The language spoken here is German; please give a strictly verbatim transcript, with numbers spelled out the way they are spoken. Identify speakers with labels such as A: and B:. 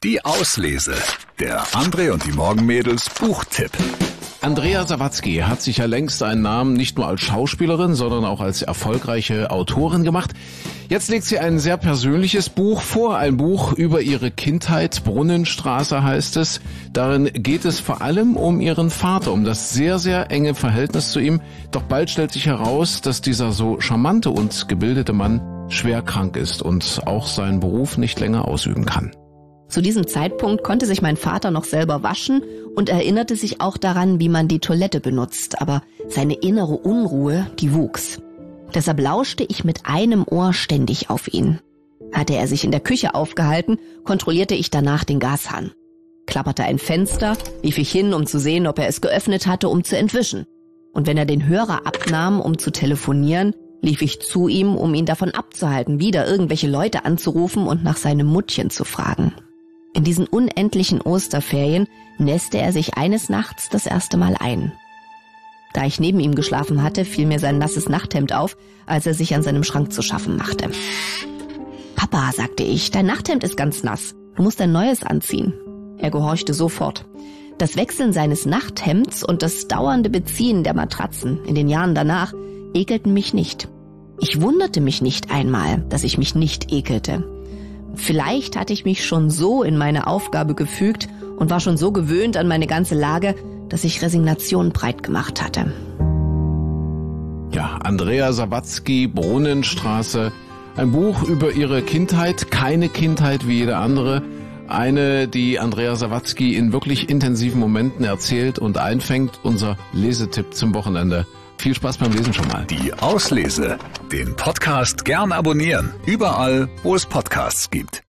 A: Die Auslese. Der André und die Morgenmädels Buchtipp.
B: Andrea Sawatzki hat sich ja längst einen Namen nicht nur als Schauspielerin, sondern auch als erfolgreiche Autorin gemacht. Jetzt legt sie ein sehr persönliches Buch vor, ein Buch über ihre Kindheit. Brunnenstraße heißt es. Darin geht es vor allem um ihren Vater, um das sehr, sehr enge Verhältnis zu ihm. Doch bald stellt sich heraus, dass dieser so charmante und gebildete Mann schwer krank ist und auch seinen Beruf nicht länger ausüben kann.
C: Zu diesem Zeitpunkt konnte sich mein Vater noch selber waschen und erinnerte sich auch daran, wie man die Toilette benutzt. Aber seine innere Unruhe, die wuchs. Deshalb lauschte ich mit einem Ohr ständig auf ihn. Hatte er sich in der Küche aufgehalten, kontrollierte ich danach den Gashahn. Klapperte ein Fenster, lief ich hin, um zu sehen, ob er es geöffnet hatte, um zu entwischen. Und wenn er den Hörer abnahm, um zu telefonieren, lief ich zu ihm, um ihn davon abzuhalten, wieder irgendwelche Leute anzurufen und nach seinem Muttchen zu fragen. In diesen unendlichen Osterferien nässte er sich eines Nachts das erste Mal ein. Da ich neben ihm geschlafen hatte, fiel mir sein nasses Nachthemd auf, als er sich an seinem Schrank zu schaffen machte. »Papa«, sagte ich, »dein Nachthemd ist ganz nass. Du musst ein neues anziehen.« Er gehorchte sofort. Das Wechseln seines Nachthemds und das dauernde Beziehen der Matratzen in den Jahren danach ekelten mich nicht. Ich wunderte mich nicht einmal, dass ich mich nicht ekelte. Vielleicht hatte ich mich schon so in meine Aufgabe gefügt und war schon so gewöhnt an meine ganze Lage, dass ich Resignation breit gemacht hatte.
B: Ja, Andrea Sawatzki, Brunnenstraße, ein Buch über ihre Kindheit, keine Kindheit wie jede andere. Eine, die Andrea Sawatzki in wirklich intensiven Momenten erzählt und einfängt. Unser Lesetipp zum Wochenende. Viel Spaß beim Lesen schon mal.
A: Die Auslese. Den Podcast gern abonnieren. Überall, wo es Podcasts gibt.